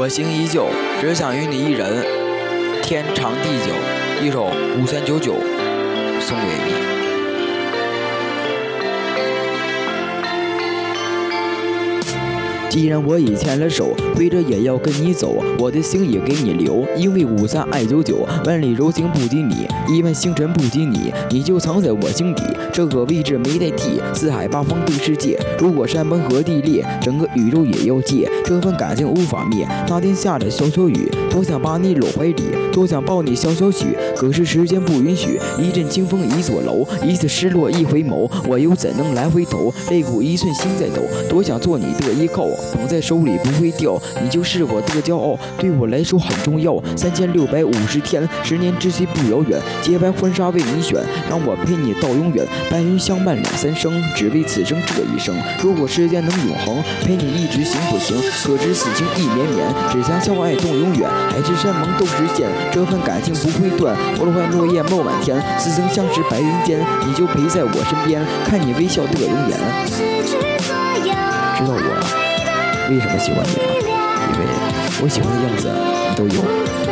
我心依旧，只想与你一人，天长地久。一首5399送给你。既然我已牵了手，背着也要跟你走，我的心也给你留，因为53爱99，万里柔情不及你，亿万星辰不及你，你就藏在我心底，这个位置没代替，四海八方对世界，如果山崩和地裂，整个宇宙也要借，这份感情无法灭。那天下着小小雨，多想把你搂怀里，多想抱你小小许，可是时间不允许，一阵清风一座楼，一次失落一回眸，我又怎能来回头，肋骨一寸心在抖，多想做你的依靠，捧在手里不会掉，你就是我的骄傲，对我来说很重要。3650天，10年之期不遥远，洁白婚纱为你选，让我陪你到永远，白云相伴两三生，只为此生这一生。如果时间能永恒，陪你一直行不行？可知此情意绵绵，只想相爱到永远，海誓山盟都实现，这份感情不会断。花花落叶冒满天，似曾相识白云间，你就陪在我身边，看你微笑的容颜。知道我为什么喜欢你吗？因为我喜欢的样子你都有。